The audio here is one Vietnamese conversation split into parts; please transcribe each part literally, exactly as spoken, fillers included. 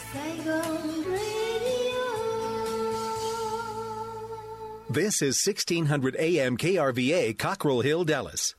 Saigon Radio. This is sixteen hundred A M K R V A, Cockrell Hill, Dallas.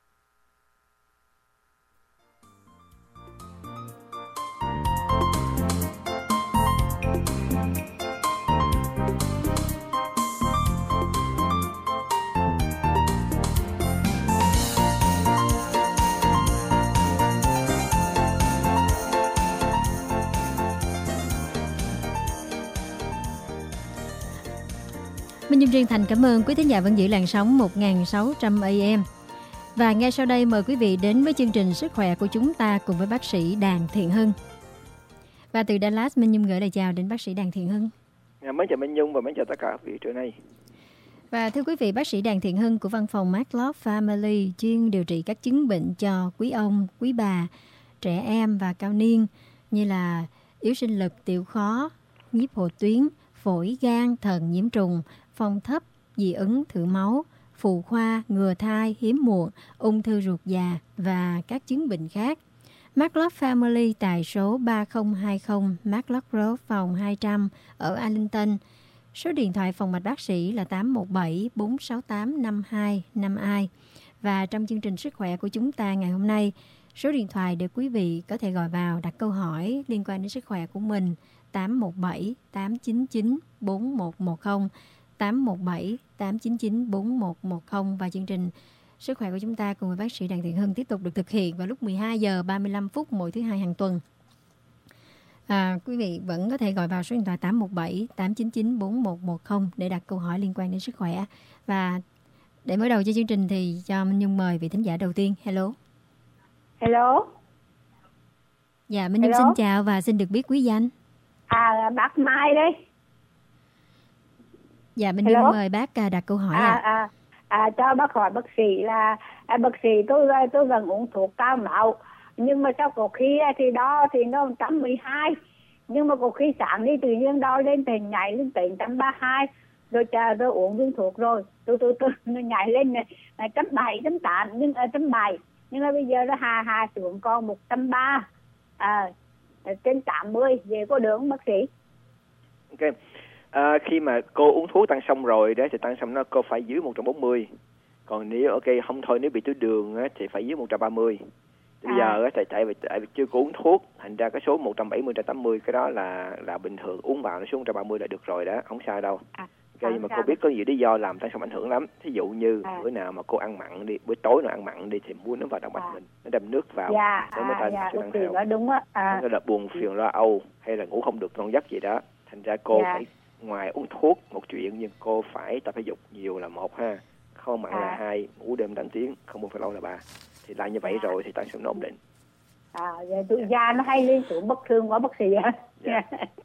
Minh Dung Riêng Thành cảm ơn quý thính giả vẫn giữ làn sóng một nghìn sáu trăm A M. Và ngay sau đây mời quý vị đến với chương trình Sức khỏe của chúng ta cùng với bác sĩ Đàn Thiện Hưng. Và từ Dallas, Minh Nhung gửi lời chào đến bác sĩ Đàn Thiện Hưng. À, mến chào Minh Nhung và mến chào tất cả quý vị trưa nay. Và thưa quý vị, bác sĩ Đàn Thiện Hưng của văn phòng MacLove Family chuyên điều trị các chứng bệnh cho quý ông, quý bà, trẻ em và cao niên như là yếu sinh lực, tiểu khó, nhiếp hồ tuyến, phổi, gan, thận, nhiễm trùng, phong thấp, dị ứng, thử máu, phụ khoa, ngừa thai, hiếm muộn, ung thư ruột già và các chứng bệnh khác. MacLove Family tại số ba không hai không MacLove Road, phòng hai trăm ở Arlington. Số điện thoại phòng mạch bác sĩ là tám một bảy bốn sáu tám năm hai năm hai. Và trong chương trình Sức khỏe của chúng ta ngày hôm nay, số điện thoại để quý vị có thể gọi vào đặt câu hỏi liên quan đến sức khỏe của mình tám một bảy tám chín chín bốn một một không, tám một bảy tám chín chín bốn một một không. Và chương trình Sức khỏe của chúng ta cùng với bác sĩ Đặng Thiện Hưng tiếp tục được thực hiện vào lúc mười hai giờ ba mươi lăm phút mỗi thứ hai hàng tuần. À, quý vị vẫn có thể gọi vào số điện thoại tám một bảy tám chín chín bốn một một không để đặt câu hỏi liên quan đến sức khỏe. Và để mở đầu cho chương trình thì cho Minh Nhung mời vị thính giả đầu tiên. Hello. Hello. Dạ, Minh Nhung Hello. Xin chào và xin được biết quý danh. À, bác Mai đây. Dạ, Minh Nhung mời bác đặt câu hỏi à. ạ. À, à, à, cho bác hỏi bác sĩ là à, bác sĩ tôi tôi vẫn uống thuốc cao máu, nhưng mà sau có khi thì đó thì nó một trăm mười hai, nhưng mà có khi sáng đi tự nhiên đo lên thì nhảy lên tới một trăm ba mươi hai, rồi chờ rồi uống viên thuốc rồi tôi tôi tôi nó nhảy lên này một trăm bảy, một trăm tám, nhưng một trăm bảy, nhưng mà bây giờ nó hà hà xuống còn một trăm ba, à, trên tám mươi, về có được không bác sĩ? Ok. À, khi mà cô uống thuốc tăng xong rồi đó thì tăng xong nó cô phải dưới một trăm bốn mươi. Còn nếu ok không thôi, nếu bị tiểu đường á, thì phải dưới một trăm ba mươi. Bây à. giờ á, tại tại vì tại vì chưa có uống thuốc, thành ra cái số một trăm bảy mươi, một trăm tám mươi cái đó là là bình thường, uống vào nó xuống một trăm ba mươi là được rồi đó, không sao đâu. À. Okay, nhưng mà cô biết có nhiều lý do làm tăng xong ảnh hưởng lắm. Thí dụ như à. bữa nào mà cô ăn mặn đi, bữa tối nào ăn mặn đi thì muối nó vào động mạch à. mình, nó đâm nước vào, dạ, nó mới tăng dạ, sự tăng theo. Đó đúng á. À. Nó là buồn phiền lo âu hay là ngủ không được ngon giấc gì đó. Thành ra cô dạ. phải ngoài uống thuốc một chuyện, nhưng cô phải tập thể dục nhiều là một ha, không mặn à. là hai, ngủ đêm tám tiếng, không buồn phiền lâu là ba. Thì lại như vậy à. rồi thì tăng sự nó ổn định. À, vậy tụi da nó hay lên xuống bất thường quá bác sĩ ạ. Dạ.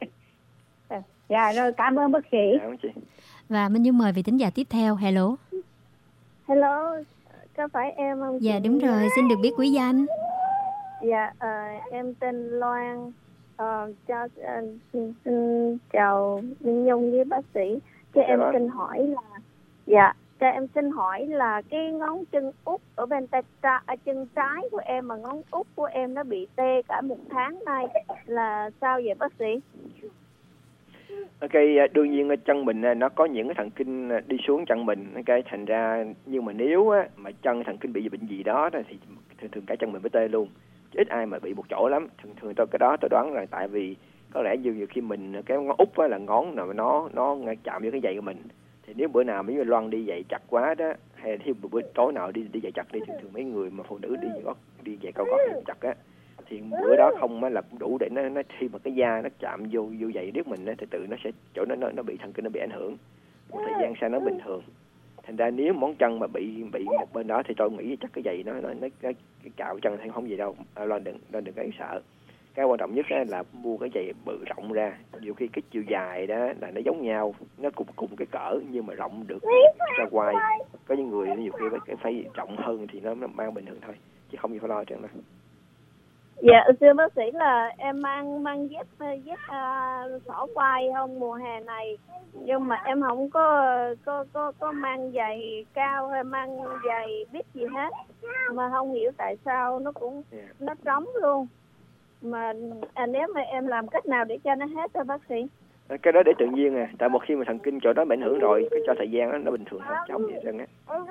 Dạ rồi, cảm ơn bác sĩ. Dạ, chị. Và Minh Nhung mời vị thính giả tiếp theo. Hello. Hello, có phải em không? Dạ đúng rồi, xin được biết quý danh. Dạ, uh, em tên Loan. Uh, cho uh, xin, xin chào Minh Nhung với bác sĩ. Cho em xin hỏi là dạ, cho em xin hỏi là cái ngón chân út ở bên tay tra, chân trái của em mà ngón út của em nó bị tê cả một tháng nay, là sao vậy bác sĩ? Ok, đương nhiên chân mình nó có những cái thần kinh đi xuống chân mình, ok, thành ra nhưng mà nếu á, mà chân thần kinh bị bệnh gì đó thì thường thường cả chân mình mới tê luôn. Ít ai mà bị một chỗ lắm. Thường thường tôi cái đó tôi đoán là tại vì có lẽ nhiều nhiều khi mình cái ngón út á là ngón nào nó nó chạm vô cái giày của mình. Thì nếu bữa nào mấy Loan đi giày chặt quá đó, hay là bữa tối nào đi đi giày chặt đi, thường thường mấy người mà phụ nữ đi gót đi giày cao gót chặt á, thì bữa đó không á là đủ để nó nó khi mà cái da nó chạm vô vô giày nước mình á, thì tự nó sẽ chỗ nó nó nó bị thần kinh nó bị ảnh hưởng. Một thời gian sau nó bình thường. Thành ra nếu món chân mà bị bị một bên đó thì tôi nghĩ chắc cái giày nó nó nó cái, cái cạo chân thì không gì đâu. À, Loan đừng Loan đừng có sợ. Cái quan trọng nhất là mua cái giày bự rộng ra. Nhiều khi cái chiều dài đó là nó giống nhau, nó cùng cùng cái cỡ nhưng mà rộng được ra quai. Có những người nhiều khi cái phải rộng hơn thì nó, nó mang bình thường thôi, chứ không gì phải lo chuyện đó. Dạ thưa bác sĩ là em mang mang dép dép uh, xỏ quai không mùa hè này, nhưng mà em không có có có có mang giày cao hay mang giày bít gì hết, mà không hiểu tại sao nó cũng yeah. nó trống luôn. mà à, nếu mà em làm cách nào để cho nó hết đó bác sĩ? Cái đó để tự nhiên à, tại một khi mà thần kinh chỗ đó bị ảnh hưởng rồi, cái cho thời gian đó, nó bình thường không chống gì hết á.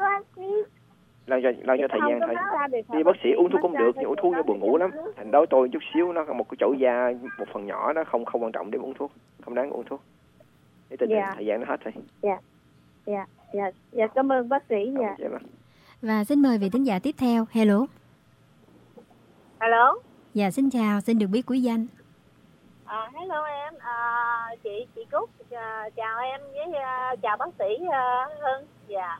Lo cho lo cho thời gian thôi. Đi bác sĩ uống thuốc cũng được, nhưng uống thuốc nó buồn ngủ lắm. Thành đối tôi chút xíu nó một cái chỗ da một phần nhỏ đó không không quan trọng để uống thuốc, không đáng uống thuốc. Để tình Dạ. thời gian nó hết thôi. Dạ, dạ, dạ, dạ cảm ơn bác sĩ. Dạ. Và xin mời vị thính giả tiếp theo. Hello. Hello. Dạ xin chào, xin được biết quý danh. À, hello em, à, chị chị Cúc, à, chào em với à, chào bác sĩ à, Hưng. Dạ.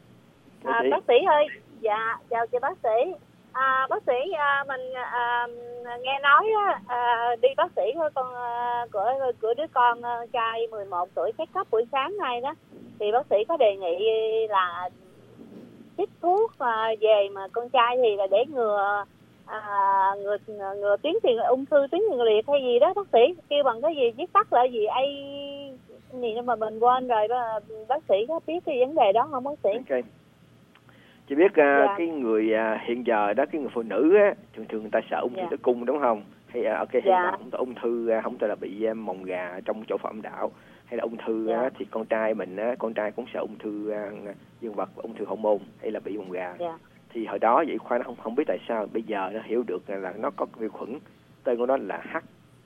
À, bác sĩ ơi, dạ chào chị bác sĩ. À, bác sĩ à, mình à, nghe nói à, đi bác sĩ của con à, của của đứa con à, trai mười một tuổi check up buổi sáng nay đó, thì bác sĩ có đề nghị là chích thuốc à, về mà con trai thì là để ngừa à, ngừa ngừa tuyến tiền ung thư tuyến tiền liệt hay gì đó bác sĩ, kêu bằng cái gì viết tắt là gì ai gì mà mình quên rồi đó. Bác sĩ có biết cái vấn đề đó không bác sĩ? Okay. Chị biết uh, dạ. cái người uh, hiện giờ đó, cái người phụ nữ á, thường thường người ta sợ ung thư dạ. tử cung đúng không? Hay uh, ok, hay dạ. là không ung thư, uh, không phải là bị uh, mồng gà trong chỗ âm đạo, hay là ung thư dạ. uh, thì con trai mình uh, con trai cũng sợ ung thư uh, dương vật, ung thư hormone hay là bị mồng gà. Dạ. Thì hồi đó vậy khoa nó không không biết tại sao bây giờ nó hiểu được là nó có vi khuẩn, tên của nó là H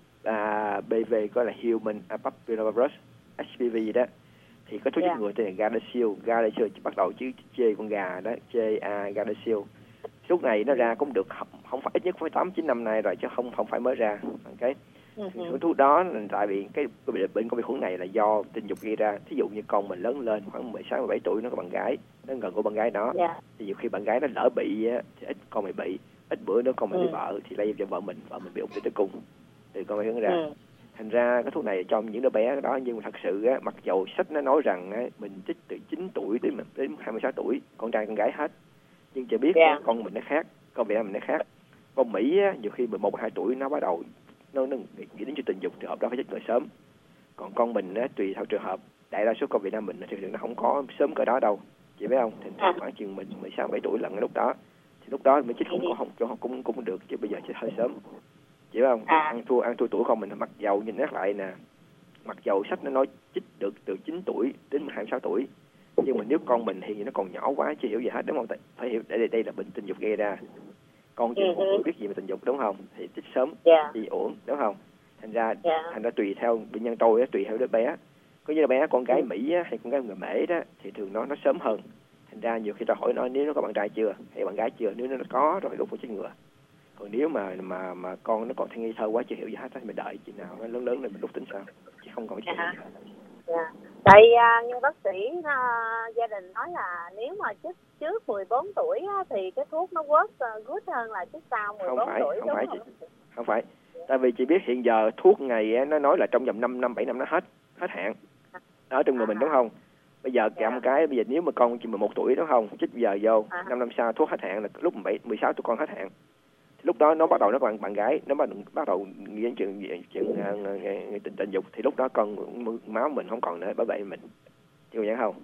uh, B V, gọi là Human Papillomavirus H P V gì đó. Thì có thuốc yeah. chích ngừa tên là Gardasil, Gardasil bắt đầu chứ chê con gà đó, chê a Gardasil. Thuốc này nó ra cũng được không, không phải ít nhất phải tám chín năm nay rồi chứ không không phải mới ra. Ok. Uh-huh. Thuốc đó là tại vì cái bệnh con vi khuẩn này là do tình dục gây ra. Thí dụ như con mình lớn lên khoảng mười sáu mười bảy tuổi nó có bạn gái, nó gần của bạn gái đó. Yeah. Thì nhiều khi bạn gái nó lỡ bị á, thì ít con mày bị, ít bữa nữa con mày uh-huh. bị vợ thì lây cho vợ mình, vợ mình bị ung thư tử cung. Từ con vi khuẩn ra. Uh-huh. Thành ra cái thuốc này cho những đứa bé đó, nhưng mà thật sự á, mặc dầu sách nó nói rằng á, mình chích từ chín tuổi đến đến hai mươi sáu tuổi, con trai con gái hết, nhưng chỉ biết yeah. con mình nó khác, con Việt Nam mình nó khác. Con Mỹ á, nhiều khi mười một hai tuổi nó bắt đầu nó, nó nghĩ đến chuyện tình dục, trường hợp đó phải chích ngừa sớm. Còn con mình á, tùy theo trường hợp, đại đa số con Việt Nam mình thì nó không có sớm cỡ đó đâu, chị biết không? Thì à. khoảng chừng mình mười sáu mười bảy tuổi lần cái lúc đó, thì lúc đó mình chích không có không, không cũng cũng được, chứ bây giờ chích hơi sớm. Chị biết không? À. Ăn thua ăn thua tuổi con mình, mặc dầu nhìn nhắc lại nè, mặc dầu sách nó nói chích được từ chín tuổi đến hai mươi sáu tuổi, nhưng mà nếu con mình thì nó còn nhỏ quá chưa hiểu gì hết đúng không? Phải hiểu đây đây là bệnh tình dục gây ra, con chưa uh-huh. biết gì về tình dục đúng không? Thì chích sớm yeah. thì ổn đúng không? Thành ra yeah. thành ra tùy theo bệnh nhân tôi tùy theo đứa bé, có như là bé con gái Mỹ á, hay con gái người Mễ đó thì thường nó nó sớm hơn. Thành ra nhiều khi ta hỏi nó nếu nó có bạn trai chưa hay bạn gái chưa, nếu nó có rồi lúc phải chích ngừa. Còn nếu mà mà mà con nó còn thanh nghi thơ quá chưa hiểu gì hết, mình đợi chị nào nó lớn lớn lên mình lúc tính sao, chứ không còn chuyện gì hết. Dạ. Tại uh, như bác sĩ uh, gia đình nói là nếu mà chích trước mười bốn tuổi uh, thì cái thuốc nó work uh, good hơn là chích sau mười bốn không phải, tuổi không đúng phải, không? Chị, không phải. Tại vì chị biết hiện giờ thuốc này nó nói là trong vòng năm năm bảy năm nó hết hết hạn ở trong người mình đúng không? Bây giờ cầm yeah. cái bây giờ nếu mà con chỉ mười một tuổi đúng không, chích bây giờ vô à. năm năm sau thuốc hết hạn là lúc mười bảy mười sáu tuổi con hết hạn. Lúc đó nó bắt đầu nó còn bạn gái, nó bắt, bắt đầu nghĩ đến chuyện chuyện uh, tình tình dục thì lúc đó con máu mình không còn nữa, bởi vậy mình hiểu vậy không?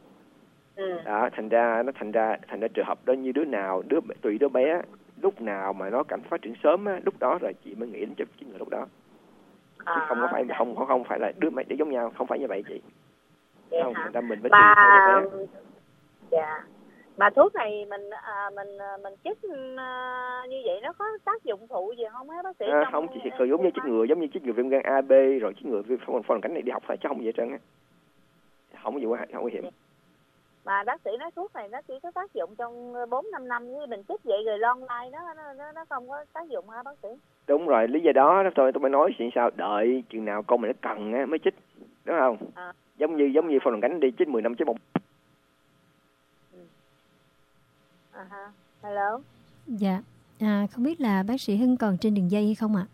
Ừ. Đó, thành ra nó thành ra thành ra trường hợp đó như đứa nào đứa tùy đứa bé lúc nào mà nó cảm phát triển sớm á, lúc đó rồi chị mới nghĩ đến chích chính là lúc đó. Chứ à, không có phải okay. không không phải là đứa mấy để giống nhau, không phải như vậy chị. Vậy không, thành ra mình phải mà... tùy theo đứa bé. Dạ. Mà thuốc này mình à, mình mình chích à, như vậy nó có tác dụng phụ gì không hả bác sĩ? À, không, chỉ cần giống như chích ngừa, giống như chích ngừa viêm gan A B rồi chích ngừa viêm phong phong cảnh này đi học thôi chứ không gì hết trơn á. Không có gì quá, không nguy hiểm. Mà bác sĩ nói thuốc này nó chỉ có tác dụng trong bốn năm năm như mình chích vậy rồi long lai nó nó nó không có tác dụng hả bác sĩ? Đúng rồi, lý do đó đó thôi tôi mới nói chuyện sao đợi chừng nào con mình nó cần á mới chích, đúng không? À. Giống như giống như phong cảnh đi chích mười năm chứ một. Uh-huh. Hello. Dạ, à, không biết là bác sĩ Hưng còn trên đường dây hay không ạ?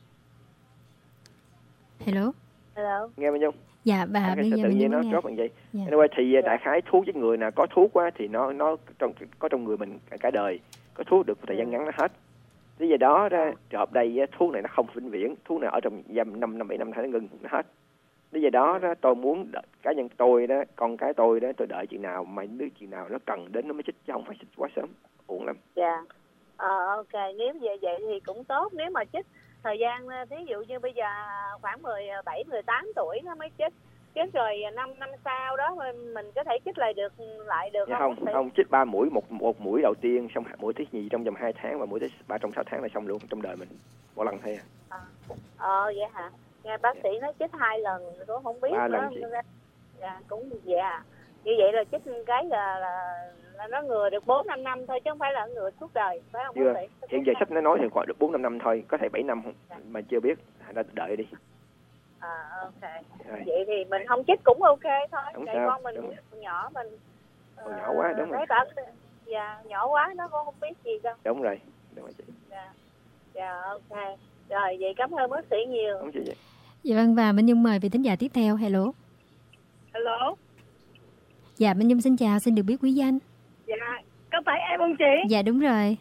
Hello. Hello. Nghe mình không? Dạ, và à, bây giờ tự mình nhiên nó drop bằng vậy. Yeah. Anyway, thì yeah. đại khái thuốc với người nào có thuốc quá thì nó nó trong có trong người mình cả, cả đời, có thuốc được một thời gian ngắn nó hết. Lý do đó ra trường hợp đây thuốc này nó không vĩnh viễn, thuốc này ở trong năm năm năm bảy năm tháng nó ngừng nó hết. Lý do đó, đó tôi muốn đợi, cá nhân tôi đó, con cái tôi đó, tôi đợi chuyện nào mà đứa chuyện nào nó cần đến nó mới chích chứ không phải chích quá sớm, uổng lắm. Dạ. Yeah. Ờ ok, nếu vậy vậy thì cũng tốt, nếu mà chích thời gian thí dụ như bây giờ khoảng mười bảy, mười tám tuổi nó mới chích. Chết rồi năm năm sau đó mình có thể chích lại được lại được dạ không? Không, không chích ba mũi, một một mũi đầu tiên, xong mũi thứ nhì trong vòng hai tháng và mũi thứ ba trong sáu tháng là xong luôn trong đời mình. Một lần thôi à. À. Ờ vậy hả? Nghe bác sĩ nói chích hai lần tôi không biết ba nữa. Lần chị. Dạ cũng vậy à. Như vậy là chích cái là, là là nó ngừa được bốn năm năm thôi chứ không phải là ngừa suốt đời, phải không Chưa. bác sĩ? Hiện giờ sách nó nói thì khoảng được bốn năm năm thôi, có thể bảy năm dạ. Mà chưa biết, đã đợi đi. À ok. Rồi. Vậy thì mình không chích cũng ok thôi. Không Tại sao, con mình đúng. nhỏ mình Còn uh, nhỏ quá đúng rồi. Bảo, dạ nhỏ quá nó cũng không biết gì đâu. Đúng rồi. Đúng rồi chị. Dạ. Dạ ok. Rồi vậy cảm ơn bác sĩ nhiều. Không chị vậy. Dạ vâng, và Minh Nhung mời vị thính giả tiếp theo. Hello. Hello. Dạ Minh Nhung xin chào, xin được biết quý danh. Dạ, có phải em không chị? Dạ đúng rồi.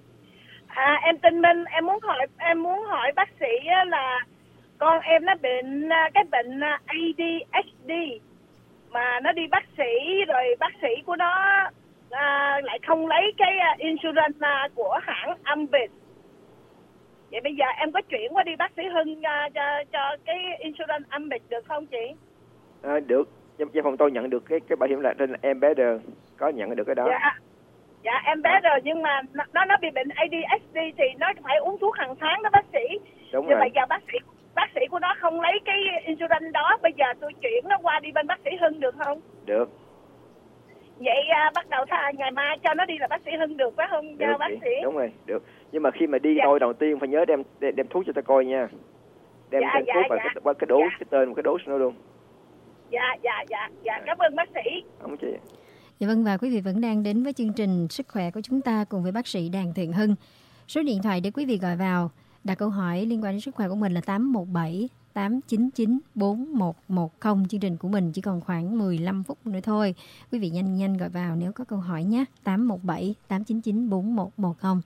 À em tên Minh, em muốn hỏi em muốn hỏi bác sĩ là con em nó bệnh cái bệnh a đê hát đê mà nó đi bác sĩ rồi bác sĩ của nó à, lại không lấy cái insurance của hãng Ambit. Vậy bây giờ em có chuyển qua đi bác sĩ Hưng cho cho, cho cái insurance Ambit được không chị? À, được. Văn phòng tôi nhận được cái cái bảo hiểm là tên là Embedded, có nhận được cái đó. Dạ. Dạ em bé rồi nhưng mà nó nó bị bệnh a đê hát đê thì nó phải uống thuốc hàng tháng đó bác sĩ. Đúng nhưng rồi. mà giờ bác sĩ bác sĩ của nó không lấy cái insurance đó, bây giờ tôi chuyển nó qua đi bên bác sĩ Hưng được không? Được. Vậy à, bắt đầu th- ngày mai cho nó đi là bác sĩ Hưng được phải không Được, bác chị. sĩ? Đúng rồi, được. Nhưng mà khi mà đi dạ. thôi đầu tiên phải nhớ đem đem, đem thuốc cho ta coi nha. Đem dạ, tên dạ, thuốc và dạ. cái, cái đố dạ. cái tên và cái đố nó luôn. Dạ dạ dạ dạ cảm ơn bác sĩ. Không chị. Dạ vâng, và quý vị vẫn đang đến với chương trình Sức khỏe của chúng ta cùng với bác sĩ Đàm Thiện Hưng. Số điện thoại để quý vị gọi vào đặt câu hỏi liên quan đến sức khỏe của mình là tám một bảy tám chín chín bốn một một không. Chương trình của mình chỉ còn khoảng mười lăm phút nữa thôi. Quý vị nhanh nhanh gọi vào nếu có câu hỏi nhé. tám một bảy tám chín chín bốn một một không.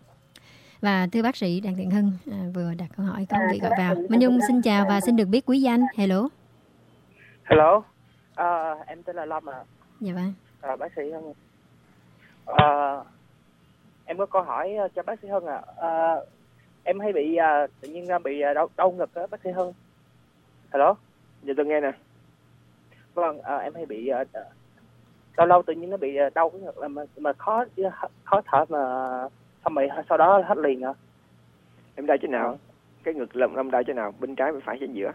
Và thưa bác sĩ Đàm Thiện Hưng, à, vừa đặt câu hỏi có vị gọi vào. Minh Nhung xin chào và xin được biết quý danh. Hello. Hello. À, em tên là Lâm ạ. À. Dạ vâng. À, bác sĩ Hưng. À, em có câu hỏi cho bác sĩ Hưng ạ. À. À, em hay bị à, tự nhiên bị đau, đau ngực á bác sĩ Hưng. Hello. Dạ tôi nghe nè. Vâng, à, em hay bị à, lâu lâu tự nhiên nó bị đau cái ngực mà, mà khó khó thở mà xong rồi sau đó hết liền ạ. Em đau chỗ nào? À. Cái ngực lâm lâm đau chỗ nào? Bên trái bên phải trên giữa?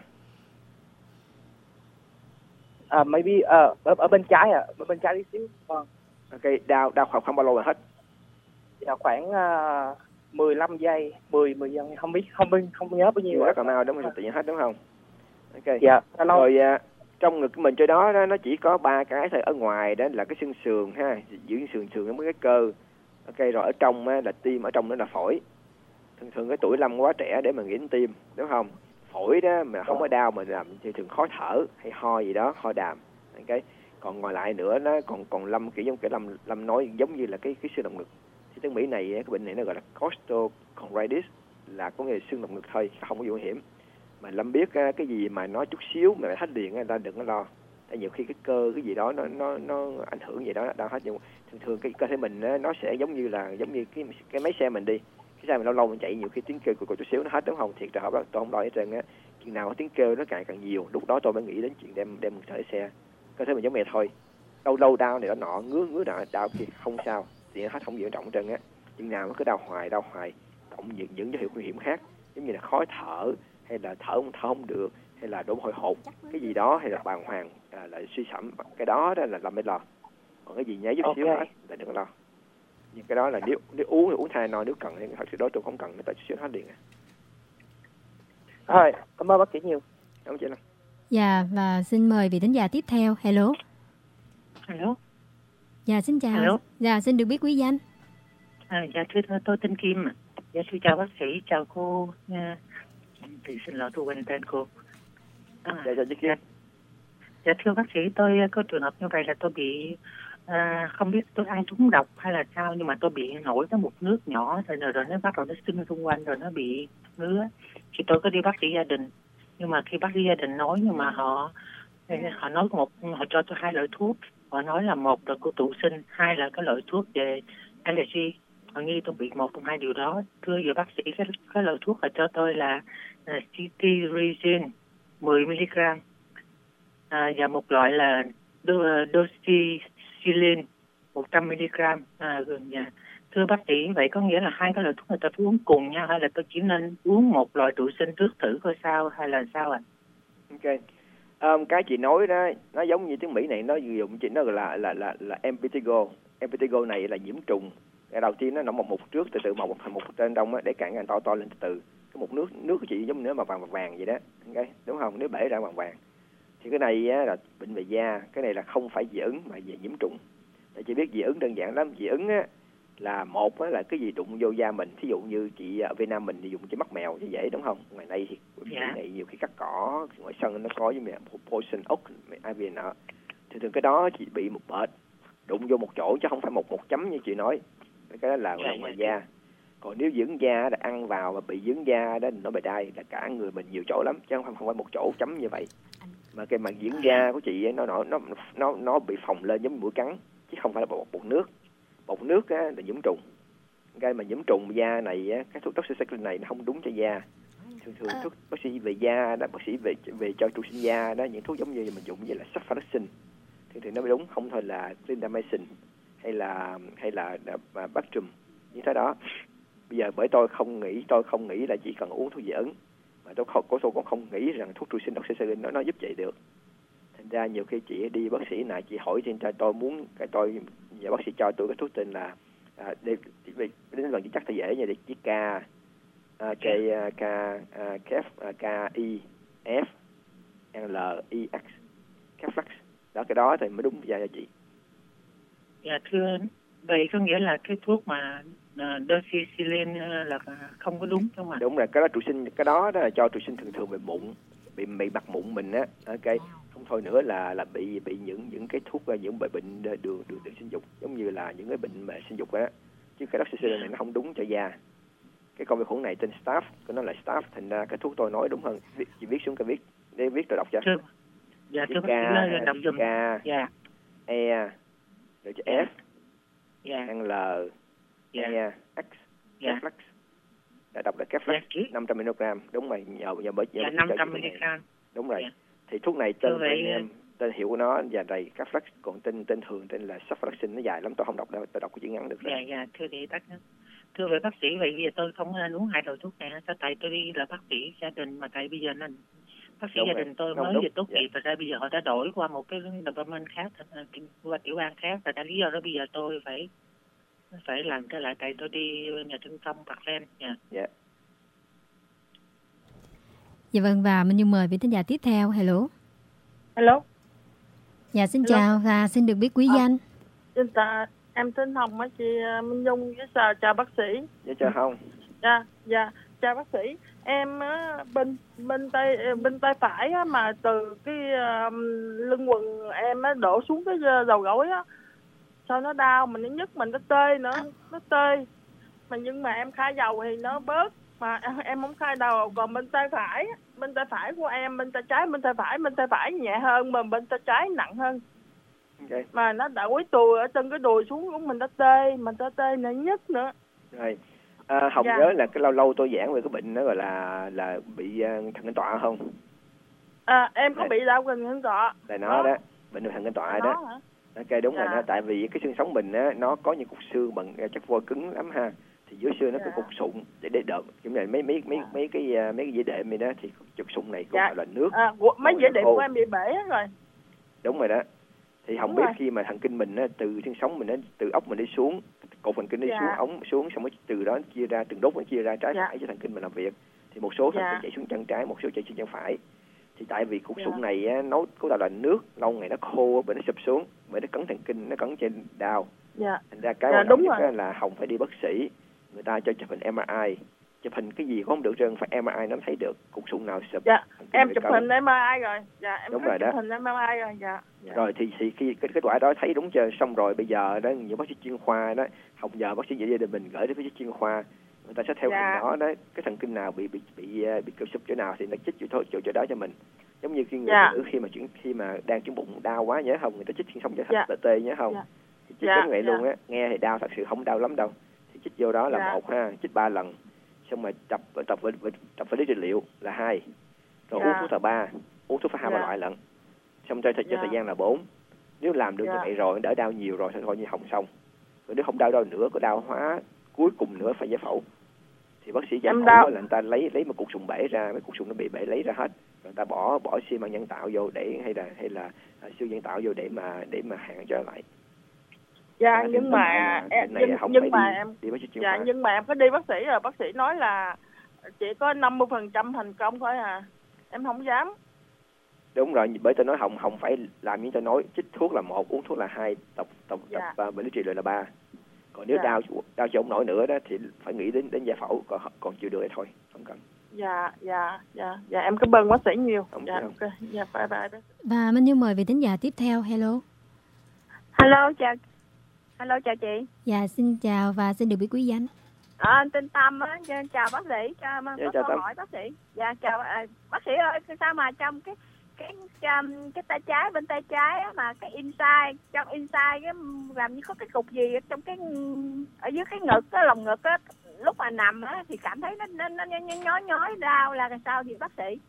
À, maybe uh, ở, ở bên trái ạ, à. Ở bên trái tí xíu. Vâng. Ok, đau đau khoảng không bao lâu là hết? Dạ khoảng uh, mười lăm giây, mười mười giây không biết không biết không nhớ bao nhiêu. Rất là mau đúng không? Tự nhiên hết đúng không? Ok. Dạ. Lâu. Rồi uh, trong ngực của mình chỗ đó, đó nó chỉ có ba cái thôi, ở ngoài đó là cái xương sườn ha, giữ sườn sườn nó mới cái cơ. Ok, rồi ở trong á, là tim, ở trong đó là phổi. Thường thường cái tuổi Lâm quá trẻ để mà nghĩ đến tim, đúng không? Phổi đó mà không có đau mà làm thì thường khó thở hay ho gì đó, ho đàm. Okay. Còn ngoài lại nữa nó còn còn Lâm kiểu giống cái Lâm Lâm nói giống như là cái cái xương động ngực. Thì tiếng Mỹ này cái bệnh này nó gọi là costochondritis, là có nghĩa là xương động ngực thôi, không có nguy hiểm. Mà Lâm biết cái gì mà nói chút xíu mà hết liền người ta đừng có lo. Tại nhiều khi cái cơ cái gì đó nó nó nó ảnh hưởng gì đó đau hết. Nhưng thường thường cái cơ thể mình nó sẽ giống như là giống như cái cái máy xe mình đi. Cái xe mình lâu lâu mình chạy nhiều khi tiếng kêu của của chút xíu nó hết đúng không? Thiệt ra tôi không lo hết trơn á. Chừng nào tiếng kêu nó càng càng nhiều, lúc đó tôi mới nghĩ đến chuyện đem đem thở xe. Cơ thể mình giống vậy thôi. Lâu lâu đau này đó nọ, ngứa ngứa nọ đau kia không sao, thì hết không gì trọng trơn á. Chừng nào nó cứ đau hoài đau hoài, cộng những những dấu hiệu nguy hiểm khác, giống như là khó thở hay là thở không thở không được hay là đổ hồi hột cái gì đó hay là bàng hoàng à, là suy sẩm, cái đó đó là Lâm mới lo. Còn cái gì nhớ chút okay. xíu hết là đừng có lo. Nhưng cái đó là nếu nếu uống thì uống thay no, nếu cần thì thật sự đó tôi không cần, người ta chút xíu hết liền à. Rồi, cảm ơn bác sĩ nhiều. Cảm ơn chị Lâm. Dạ, và xin mời vị thính giả tiếp theo. Hello. Hello. Dạ, xin chào. Hello. Dạ, xin được biết quý danh. À, dạ thưa tôi, tôi tên Kim. Dạ thưa chào bác sĩ, chào cô. À, thì xin lỗi tôi quên tên cô. À, dạ, chào chị Kim. Dạ, dạ thưa bác sĩ, tôi có trường hợp như vậy là tôi bị à, không biết tôi ăn trúng độc hay là sao, nhưng mà tôi bị nổi cái mụn nước nhỏ rồi, rồi, rồi nó bắt đầu nó sưng xung quanh rồi nó bị ngứa. Thì tôi có đi bác sĩ gia đình, nhưng mà khi bác sĩ gia đình nói nhưng mà họ họ nói một họ cho tôi hai loại thuốc. Họ nói là một là cô tụ sinh, hai là cái loại thuốc về allergy. Họ nghi tôi bị một trong hai điều đó. Thưa giờ bác sĩ, cái, cái loại thuốc là cho tôi là uh, cetirizine mười mi-li-gam à, và một loại là doxycycline một trăm mi-li-gam. À, dạ. Thưa bác sĩ, vậy có nghĩa là hai cái loại thuốc này tôi phải uống cùng nhau, hay là tôi chỉ nên uống một loại trụ sinh trước thử coi sao, hay là sao ạ? À? Ok. Um, cái chị nói đó, nó giống như tiếng Mỹ này, nó dùng chị nó gọi là là là là Impetigo. Impetigo này là nhiễm trùng. Cái đầu tiên nó nằm một một trước, từ từ màu một thành một trên đông á, để cản càng to to lên từ từ. Cái một nước nước của chị giống như mà vàng vàng vàng vậy đó, ok, đúng không? Nếu bể ra vàng vàng. Thì cái này á, là bệnh về da, cái này là không phải dị ứng mà về nhiễm trùng. Tại chị biết dị ứng đơn giản lắm, dị ứng á là một á, là cái gì đụng vô da mình, thí dụ như chị ở Việt Nam mình thì dùng cái mắt mèo thì dễ, đúng không? Ngoài đây thì yeah. này nhiều khi cắt cỏ, ngoài sân nó có với mẹ poison oak, ai về nọ. Thì thường cái đó chị bị một bệt đụng vô một chỗ chứ không phải một một chấm như chị nói. Cái đó là yeah, ngoài yeah. da. Còn nếu dưỡng da là ăn vào và bị dưỡng da đó nó bị đai là cả người mình nhiều chỗ lắm chứ không không phải một chỗ chấm như vậy. Mà cái mặt dưỡng da của chị ấy, nó nó nó nó nó bị phồng lên giống như mũi cắn chứ không phải là bột bột nước. Bột nước á, là nhiễm trùng. Cái mà nhiễm trùng da này á, cái thuốc doxycycline này nó không đúng cho da. Thường thường thuốc bác sĩ về da đó, bác sĩ về về cho trụ sinh da đó, những thuốc giống như mình dùng như là sulfadoxin thì thì nó mới đúng, không thôi là clindamycin hay là hay là uh, Bactrim như thế đó. Bây giờ bởi tôi không nghĩ tôi không nghĩ là chỉ cần uống thuốc dị ứng, mà tôi không, tôi còn không nghĩ rằng thuốc trụ sinh doxycycline nó nó giúp chị được. Thành ra nhiều khi chị đi bác sĩ này chị hỏi trên tôi tôi muốn cái tôi và bác sĩ cho tôi cái thuốc tên là à, để, để, đến lần chắc thì dễ nha, để chỉ K à, K K à, Kef à, K I F L I X Keflex đó, cái đó thì mới đúng ra cho chị. Dạ thưa, vậy có nghĩa là cái thuốc mà uh, doxycycline là không có đúng không ạ? Đúng rồi, cái đó trụ sinh, cái đó, đó là cho trụ sinh thường thường về mụn, bị bị mặt mụn mình á, ok. Không thôi nữa là là bị bị những những cái thuốc những bệnh bệnh đường đường đường sinh dục, giống như là những cái bệnh mà sinh dục á, chứ cái doxycycline này nó không đúng cho da. Cái con vi khuẩn này tên staph, cái nó là staph, thành ra cái thuốc tôi nói đúng hơn. Chị viết xuống cái viết để viết rồi đọc cho. Thưa, dạ thưa bác sĩ đọc giùm. K dạ. E rồi cho F dạ. L dạ. E X dạ. Keflex. Đã đọc là Keflex dạ. năm trăm mi-li-gam, đúng rồi, nhờ nhờ bởi dạ, năm trăm mi-li-gam. Đúng rồi. dạ. Thì thuốc này tên vậy... tên, tên hiệu của nó dài đầy Keflex, còn tên tên thường tên là sulfadoxin, nó dài lắm tôi không đọc đâu, tôi đọc cái chữ ngắn được. Dạ dạ, thưa thì tắt. Thưa vậy bác sĩ, vậy bây giờ tôi không nên uống hai loại thuốc này, sao tại tôi đi là bác sĩ gia đình mà tại bây giờ nên bác sĩ đúng gia rồi. Đình tôi mới vừa tốt nghiệp và ra bây giờ họ đã đổi qua một cái department khác, qua tiểu bang khác, và tại lý do đó bây giờ tôi phải phải làm trở lại tại tôi đi nhà trung tâm Parkland nha. Dạ. Dạ vâng, và mình như mời vị thính giả tiếp theo. Hello. Hello. Dạ xin Hello. chào và xin được biết quý à, danh. Xin chào, em tên Hồng á chị Minh Nhung với chào, chào bác sĩ. Dạ chào Hồng. Dạ dạ chào bác sĩ. Em á, bên bên tay bên tay phải á, mà từ cái uh, lưng quần em á đổ xuống cái đầu gối á, sao nó đau, mình nó nhức, mình nó tê nữa, nó tê. Mà nhưng mà em khai dầu thì nó bớt, mà em không khai đầu. Còn bên tay phải, bên tay phải của em, bên tay trái, bên tay phải, bên tay phải nhẹ hơn, mà bên tay trái nặng hơn. Okay. Mà nó đẩy đùi ở chân cái đùi xuống của mình, nó tê, mình nó tê nó nhức nữa. Rồi. À, Hồng dạ. Nhớ là cái lâu lâu tôi giảng về cái bệnh đó gọi là là bị uh, thần kinh tọa không? À, em có Đấy. bị đau thần kinh tọa. Là nó đó, đó. Bệnh thần kinh tọa đó. đó. Hả? Ok, đúng dạ. rồi đó, tại vì cái xương sống mình á, nó có những cục xương bằng chất vôi cứng lắm ha. Thì dưới xương nó dạ. có cục sụn để để đợt, giống như mấy mấy mấy dạ. mấy cái mấy cái dễ đệm này đó thì cục sụn này cũng dạ. là nước. À, mấy dễ đệm của em bị bể hết rồi. Đúng rồi đó. Thì không biết khi mà thần kinh mình á, từ xương sống mình á, từ ốc mình đi xuống, cột thần kinh đi dạ. xuống ống xuống, xong mới từ đó chia ra từng đốt nó chia ra trái dạ. phải cho thần kinh mình làm việc. Thì một số thần dạ. kinh chạy xuống chân trái, một số chạy xuống chân phải. Thì tại vì cục dạ. sụn này á, nó cấu tạo là nước, lâu ngày nó khô bởi nó sụp xuống, bởi nó cấn thần kinh, nó cấn trên đau. Dạ. Thành ra cái dạ, quan trọng nhất là Hồng phải đi bác sĩ, người ta cho chụp hình em rờ i, chụp hình cái gì cũng không được trơn, phải em rờ i nó thấy được cục sụn nào sụp. Dạ. Em chụp hình em rờ i rồi. Dạ, em đúng có rồi chụp đó. hình em rờ i rồi. Dạ. dạ. Rồi thì, thì khi cái kết quả đó thấy đúng chưa, xong rồi bây giờ đó những bác sĩ chuyên khoa đó, Hồng nhờ bác sĩ gia đình mình gửi đến bác sĩ chuyên khoa, người ta sẽ theo dạ. hình đó đó, cái thần kinh nào bị bị bị bị cụp sụp chỗ nào thì nó chích chỗ thôi chỗ chỗ đó cho mình. Giống như khi người dạ. nữ khi mà chuyển khi mà đang chuyển bụng đau quá nhớ không, người ta chích xương sống cho thật dạ. tê nhớ không. Dạ. Thì chích dạ. giống vậy dạ. luôn á, nghe thì đau thật sự không đau lắm đâu. Thì chích vô đó là Dạ. một ha, chích ba lần, xong rồi tập tập vật tập vật lý trị liệu là hai, rồi Dạ. uống thuốc là ba, uống thuốc phải hai ba Dạ. loại lận, xong cho thời, cho Dạ. thời gian là bốn. Nếu làm được Dạ. như vậy rồi, đỡ đau nhiều rồi thì coi như hỏng xong. Rồi nếu không đau đâu nữa, có đau hóa cuối cùng nữa phải giải phẫu. Thì bác sĩ giải Em phẫu đau. là người ta lấy lấy một cục sụn bể ra, mấy cục sụn nó bị bể lấy ra hết, rồi người ta bỏ bỏ xi măng nhân tạo vô để hay là hay là à, siêu nhân tạo vô để mà để mà hạn trở lại. Dạ, À, nhưng thì mà là cái em này nhưng, không nhưng phải mà đi- em đi bác sĩ chuyên dạ khoa. nhưng mà em có đi bác sĩ rồi, bác sĩ nói là chỉ có năm mươi phần trăm thành công thôi à. Em không dám. Đúng rồi, bởi tôi nói không không phải làm như tôi nói, chích thuốc là một, uống thuốc là hai, tập tập Dạ. tập uh, bệnh lý trị liệu là ba. Còn nếu Dạ. đau đau chịu không nổi nữa đó thì phải nghĩ đến đến giải phẫu, còn còn chịu được thì thôi, không cần. Dạ, dạ, dạ, dạ em cảm ơn bác sĩ nhiều. Không Dạ, sao. ok, dạ bye bye. bye. Và Minh Nhung mời vị thính giả tiếp theo. Hello. Hello chào Hello chào chị. Dạ xin chào và xin được biết quý danh. À, anh tên Tâm á, chào bác sĩ, cho Dạ, có chào câu Tâm. hỏi bác sĩ. Dạ chào à, bác sĩ ơi, sao mà trong cái cái cái, cái tay trái bên tay trái á, mà cái inside trong inside cái làm như có cái cục gì ở trong cái ở dưới cái ngực cái lồng ngực á, lúc mà nằm á thì cảm thấy nó nó nó nhói nhói nhói đau là sao vậy bác sĩ?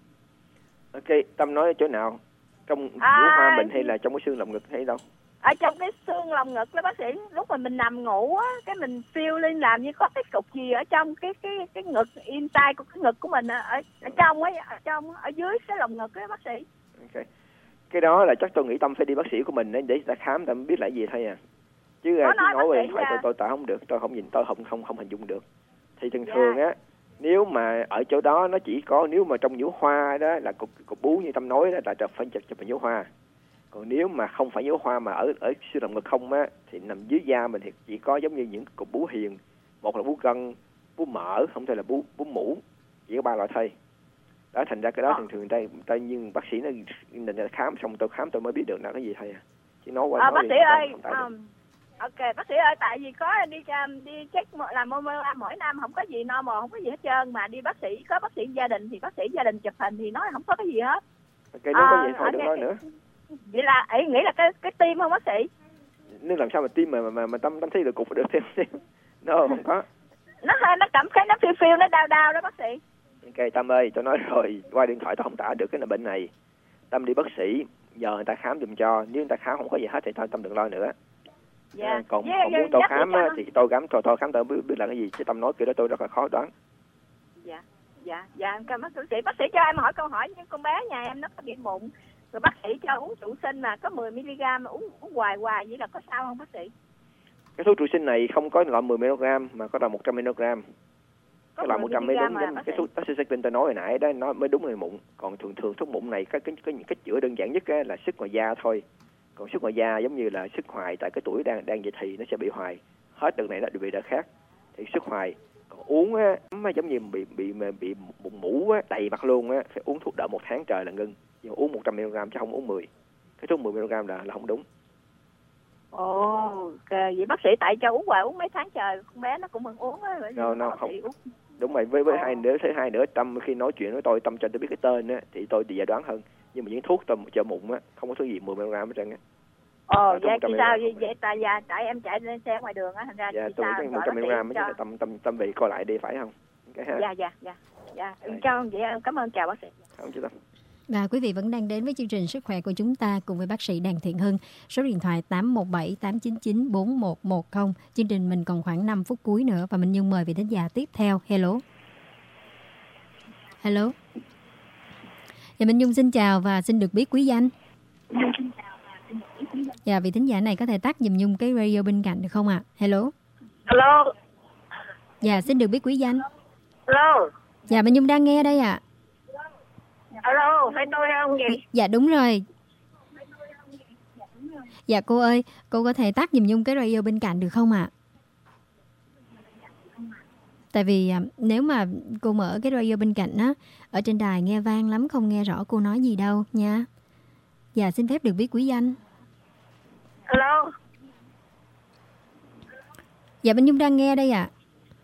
Ok, Tâm nói ở chỗ nào? Trong À, vú hoa mình hay là trong cái xương lồng ngực hay đâu? Ở trong cái xương lồng ngực đó bác sĩ, lúc mà mình nằm ngủ á, cái mình feel lên làm như có cái cục gì ở trong cái cái cái ngực inside của cái ngực của mình ở ở trong ấy, ở trong ở dưới cái lồng ngực đó bác sĩ. Ok. Cái đó là chắc tôi nghĩ Tâm phải đi bác sĩ của mình để để ta khám Tâm biết là gì thôi à. Chứ Có à, chứ nói nói bác về sĩ điện thoại à. tôi tôi tôi không được, tôi không nhìn tôi không không không hình dung được. Thì thường Dạ. thường á, nếu mà ở chỗ đó nó chỉ có, nếu mà trong nhũ hoa đó là cục cục bú như Tâm nói đó là chụp phải chụp chụp nhũ hoa. Còn nếu mà không phải nhũ hoa mà ở ở xương lồng ngực không á thì nằm dưới da mình thì chỉ có giống như những cục bú hiền, một là bú gân, bú mỡ, không thể là bú bú mủ, chỉ có ba loại thôi. Đó thành ra cái đó Ờ. thường thường đây ta nhưng bác sĩ nó định khám xong tôi khám tôi mới biết được là cái gì thôi à. Chứ nói qua À, nói bác đi, sĩ không- ơi, không tại được. um, ok bác sĩ ơi, tại vì có đi um, đi check một- làm mammogram mỗi năm không có gì normal, không có gì hết trơn, mà đi bác sĩ có bác sĩ gia đình thì bác sĩ gia đình chụp hình thì nói không có cái gì hết. Ok, nếu có À, gì thôi ở đừng cái- nói nữa. Vậy là ấy nghĩ là cái cái tim không bác sĩ? Nếu làm sao mà tim mà mà mà, mà tâm tâm thấy được cục được thêm thêm. No, không có. Nó hơi nó cảm thấy nó phiêu phiêu nó đau đau đó bác sĩ. Ok Tâm ơi, tôi nói rồi, qua điện thoại tôi không tả được cái là bệnh này. Tâm đi bác sĩ, nhờ người ta khám giùm cho, nếu người ta khám không có gì hết thì thôi Tâm đừng lo nữa. Dạ. À, còn, Với- còn với- muốn tôi bác sĩ khám cho á, nó- thì tôi khám tôi, tôi khám tôi biết, biết là cái gì, chứ Tâm nói kiểu đó tôi rất là khó đoán. Dạ, dạ, dạ, cảm ơn bác sĩ. Bác sĩ cho em hỏi câu hỏi, như con bé nhà em nó có bị mụn, rồi bác sĩ cho uống trụ sinh mà có mười mi-li-gam mà uống uống hoài hoài vậy là có sao không bác sĩ? Cái thuốc trụ sinh này không có loại mười mi-li-gam mà có loại một trăm mi-li-gam. Có Cái loại một trăm mới mi-li-gam đúng, mà giống bác cái sĩ. thuốc taxicillin tôi nói hồi nãy đó, nó mới đúng người mụn. Còn thường thường thuốc mụn này cái cái cái cách chữa đơn giản nhất á, là sức ngoài da thôi. Còn sức ngoài da giống như là sức hoài, tại cái tuổi đang đang dậy thì nó sẽ bị hoài, hết đợt này nó bị đợt khác thì sức hoài. Còn uống á, mà giống như bị bị bị, bị mụn mủ á, đầy mặt luôn á, phải uống thuốc đỡ một tháng trời là ngưng. Nhưng uống một trăm mi-li-gam chứ không uống mười. Cái thuốc mười mi-li-gam là là không đúng. Ồ, ok. Vậy bác sĩ tại cho uống hoài uống mấy tháng trời, con bé nó cũng mừng uống á. rồi No, no, bác không. sĩ uống. Đúng rồi, với với Ồ. hai nữa thứ hai nữa Tâm khi nói chuyện với tôi Tâm cho tôi biết cái tên á thì tôi thì giải đoán hơn. Nhưng mà những thuốc tôi cho mụn á không có thứ gì mười mi-li-gam hết trơn á. Ồ, Ờ, vậy thuốc thì một trăm sao? mi-li-gam. Vậy, vậy tại dạ, tại em chạy lên xe ngoài đường á, thành ra Dạ, thì tôi sao? nghĩ Sợ một trăm bác sĩ mi-li-gam mới cho- là tâm tâm tâm về coi lại đi phải không? Cái ha. Dạ, dạ, dạ. Dạ, Rồi. cho vậy em cảm ơn, chào bác sĩ. Không chứ Tâm. Và quý vị vẫn đang đến với chương trình Sức khỏe của chúng ta cùng với bác sĩ Đàn Thiện Hưng. Số điện thoại tám một bảy tám chín chín bốn một một không. Chương trình mình còn khoảng năm phút cuối nữa và mình Nhung mời vị thính giả tiếp theo. Hello. Hello. Dạ Minh Nhung xin chào và xin được biết quý danh. Dạ vị thính giả này có thể tắt giùm Nhung cái radio bên cạnh được không ạ? À? Hello. Alo, Dạ xin được biết quý danh. alo, Dạ Minh Nhung đang nghe đây ạ. À. alo, phải tôi không gì? Dạ đúng rồi. Dạ cô ơi, cô có thể tắt giùm Nhung cái radio bên cạnh được không ạ? À? Tại vì à, nếu mà cô mở cái radio bên cạnh á, ở trên đài nghe vang lắm, không nghe rõ cô nói gì đâu nha. Dạ xin phép được biết quý danh. Alo, Dạ Minh Nhung đang nghe đây ạ.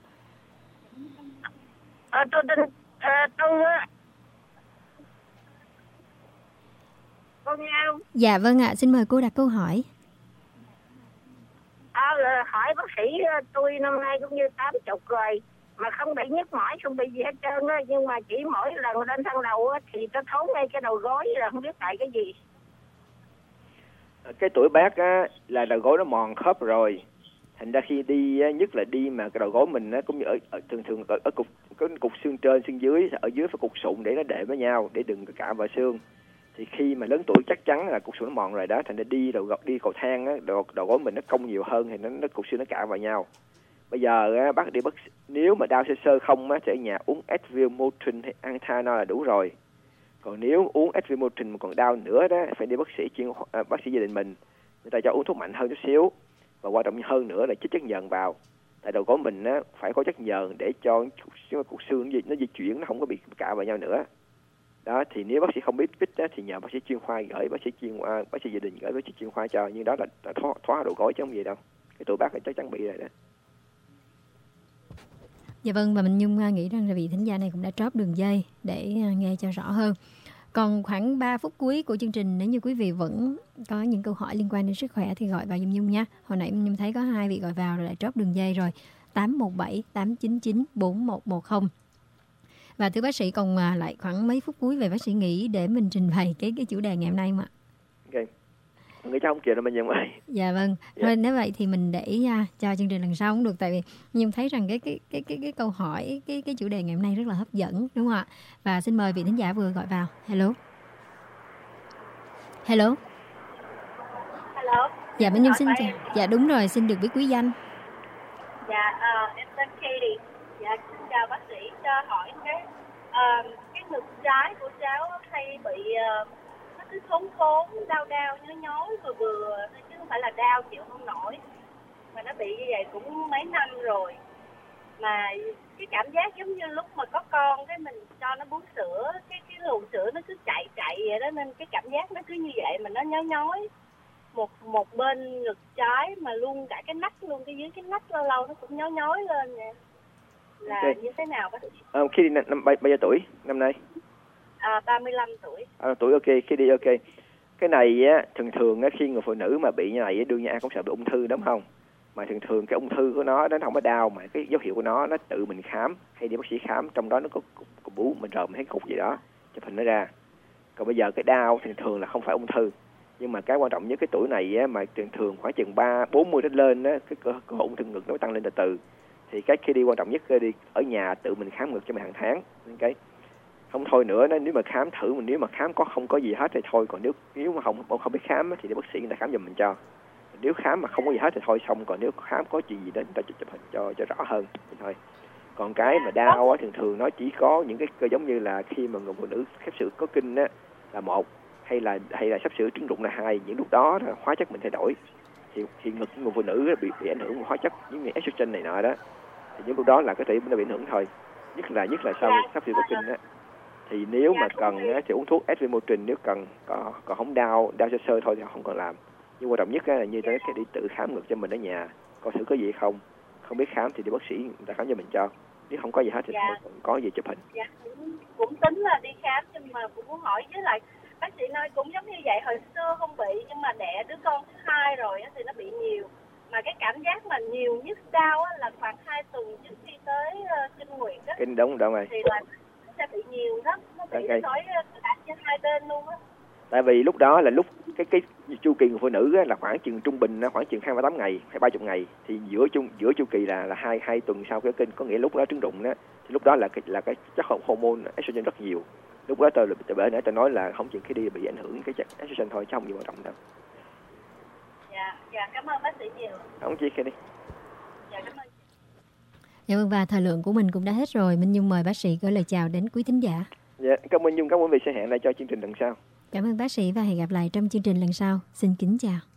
à, tôi định, à, tôi á, con nghe không? Dạ vâng ạ, xin mời cô đặt câu hỏi. À, là hỏi hỏi bác sĩ, tôi năm nay cũng như tám chục rồi mà không bị nhức mỏi, không bị gì hết trơn á, nhưng mà chỉ mỗi lần lên thang đầu á thì nó thấu ngay cái đầu gối, là không biết tại cái gì. Cái tuổi bác á là đầu gối nó mòn khớp rồi, thành ra khi đi á, nhất là đi mà cái đầu gối mình á, cũng như ở, ở thường thường ở, ở cục có cục xương trên xương dưới, ở dưới phải cục sụn để nó đệm với nhau để đừng cạm vào xương. Thì khi mà lớn tuổi chắc chắn là cục xương nó mòn rồi đó, thành ra đi đầu đi cầu thang á, đầu, đầu gối mình nó cong nhiều hơn thì nó, nó cục xương nó cạm vào nhau. Bây giờ á, bác đi bác nếu mà đau sơ sơ không á, thì ở nhà uống Advil-Motrin hay Antanol là đủ rồi. Còn nếu uống Advil-Motrin mà còn đau nữa đó, phải đi bác sĩ chuyên à, bác sĩ gia đình mình, người ta cho uống thuốc mạnh hơn chút xíu, và quan trọng hơn nữa là chích chất nhờn vào. Tại đầu gối mình á phải có chất nhờn để cho cục xương nó di chuyển, nó không có bị cạm vào nhau nữa. Đó thì nếu bác sĩ không biết chích á, thì nhờ bác sĩ chuyên khoa gửi bác sĩ chuyên khoa, bác sĩ gia đình gửi bác sĩ chuyên khoa cho, nhưng đó là, là thoát thoát đầu gối chứ không gì đâu. Cái tuổi bác là chắc chắn bị rồi đó. Dạ vâng, và mình Nhung nghĩ rằng là vị thính giả này cũng đã trót đường dây để nghe cho rõ hơn. Còn khoảng ba phút cuối của chương trình, nếu như quý vị vẫn có những câu hỏi liên quan đến sức khỏe thì gọi vào giùm Nhung nha. Hồi nãy Nhung thấy có hai vị gọi vào rồi lại trót đường dây rồi. tám một bảy tám chín chín bốn một một không. Và thưa bác sĩ, còn lại khoảng mấy phút cuối về bác sĩ nghĩ để mình trình bày cái cái chủ đề ngày hôm nay mà. Ok. Nghĩ chắc không kịp đâu mình Nhung ơi. Dạ vâng. Dạ. Thôi nếu vậy thì mình để uh, cho chương trình lần sau cũng được, tại vì Nhung thấy rằng cái cái cái cái cái câu hỏi cái cái chủ đề ngày hôm nay rất là hấp dẫn, đúng không ạ? Và xin mời vị thính giả vừa gọi vào. Hello. Hello. Hello. Dạ bên Nhung xin chào. Dạ đúng rồi, xin được biết quý danh. Dạ uh, em tên Katie. Dạ xin chào bác sĩ, cho hỏi cái uh, cái ngực trái của cháu hay bị uh, nó cứ khốn khốn, đau đau, nhói nhói vừa vừa, chứ không phải là đau chịu không nổi. Mà nó bị như vậy cũng mấy năm rồi. Mà cái cảm giác giống như lúc mà có con cái mình cho nó bú sữa, cái cái luồng sữa nó cứ chạy chạy vậy đó, nên cái cảm giác nó cứ như vậy mà nó nhói nhói. Một một bên ngực trái mà luôn cả cái nách luôn, cái dưới cái nách lâu lâu nó cũng nhói nhói lên nè. Là okay. Như thế nào bác sĩ? À, khi đi năm bao nhiêu tuổi năm nay? À, ba mươi lăm tuổi. À, tuổi ok, khi đi ok. Cái này á thường thường á, khi người phụ nữ mà bị như này đương nhiên ai cũng sợ bị ung thư đúng không? Mà thường thường cái ung thư của nó nó không có đau, mà cái dấu hiệu của nó nó tự mình khám hay đi bác sĩ khám, trong đó nó có cục, cục bú mình rợm hay cục gì đó chụp hình nó ra. Còn bây giờ cái đau thường thường là không phải ung thư, nhưng mà cái quan trọng nhất cái tuổi này á, mà thường thường khoảng chừng ba bốn mươi đến lên á, cái cơ, cơ hội ung thư ngực nó tăng lên từ từ. Thì cái khi đi quan trọng nhất là đi ở nhà tự mình khám ngực cho mình hàng tháng. Cái không thôi nữa, nếu mà khám thử mình, nếu mà khám có không có gì hết thì thôi, còn nếu nếu mà không không biết khám thì để bác sĩ người ta khám giùm mình cho. Nếu khám mà không có gì hết thì thôi xong, còn nếu khám có chuyện gì đó người ta chụp, chụp hình cho cho rõ hơn thì thôi. Còn cái mà đau á, thường thường nó chỉ có những cái cơ giống như là khi mà người phụ nữ khép sữa có kinh á là một, hay là hay là sắp sửa trứng rụng là hai. Những lúc đó là hóa chất mình thay đổi thì thì ngực người phụ nữ bị bị ảnh hưởng của hóa chất những như estrogen này nọ đó, thì những lúc đó là có thể nó bị ảnh hưởng thôi. Nhất là nhất là sau sắp sửa có kinh á, thì nếu mà cần á, thì uống thuốc Advil-Motrin nếu cần, còn còn không đau đau sơ sơ thôi thì không cần làm. Nhưng quan trọng nhất là như thế, cái đi tự khám ngực cho mình ở nhà coi thử có gì không. Không biết khám thì đi bác sĩ người ta khám cho mình cho. Nếu không có gì hết thì dạ. Thôi, có gì chụp hình. Dạ, cũng, cũng tính là đi khám, nhưng mà cũng muốn hỏi với lại bác sĩ nói cũng giống như vậy, hồi xưa không bị nhưng mà đẻ đứa con thứ hai rồi thì nó bị nhiều. Mà cái cảm giác mà nhiều nhất đau là khoảng hai tuần trước khi tới uh, kinh nguyệt đó. Kinh đúng đúng rồi. Thì là nó sẽ bị nhiều lắm, nó bị okay. Nói cả trên hai bên luôn á. Tại vì lúc đó là lúc cái cái chu kỳ của phụ nữ á, là khoảng chừng trung bình khoảng chừng hai mươi tám ngày hay ba mươi ngày, thì giữa chung giữa chu kỳ là là hai hai tuần sau cái kinh, có nghĩa lúc đó trứng rụng đó, thì lúc đó là cái là cái chất hormone estrogen rất nhiều. Lúc đó tôi tôi bữa nãy tôi nói là không chừng khi đi bị ảnh hưởng cái chất estrogen thôi chứ không gì quan trọng đâu. Dạ, dạ cảm ơn bác sĩ nhiều. Không chi khi đi. Dạ cảm ơn. Dạ vâng, và thời lượng của mình cũng đã hết rồi. Minh Nhung mời bác sĩ gửi lời chào đến quý thính giả. Dạ, cảm ơn Nhung, cảm ơn quý vị sẽ hẹn lại cho chương trình lần sau. Cảm ơn bác sĩ và hẹn gặp lại trong chương trình lần sau. Xin kính chào.